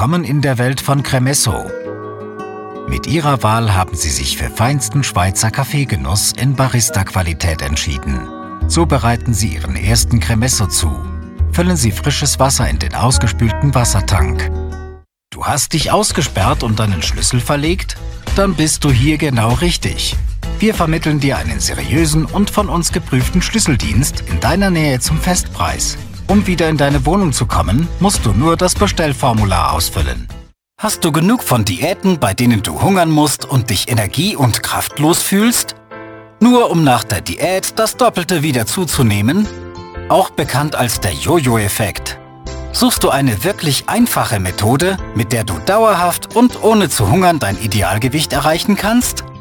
Willkommen in der Welt von Cremesso. Mit Ihrer Wahl haben Sie sich für feinsten Schweizer Kaffeegenuss in Barista-Qualität entschieden. So bereiten Sie Ihren ersten Cremesso zu. Füllen Sie frisches Wasser in den ausgespülten Wassertank. Du hast dich ausgesperrt und deinen Schlüssel verlegt? Dann bist du hier genau richtig. Wir vermitteln dir einen seriösen und von uns geprüften Schlüsseldienst in deiner Nähe zum Festpreis. Um wieder in deine Wohnung zu kommen, musst du nur das Bestellformular ausfüllen. Hast du genug von Diäten, bei denen du hungern musst und dich energie- und kraftlos fühlst? Nur um nach der Diät das Doppelte wieder zuzunehmen? Auch bekannt als der Jojo-Effekt. Suchst du eine wirklich einfache Methode, mit der du dauerhaft und ohne zu hungern dein Idealgewicht erreichen kannst?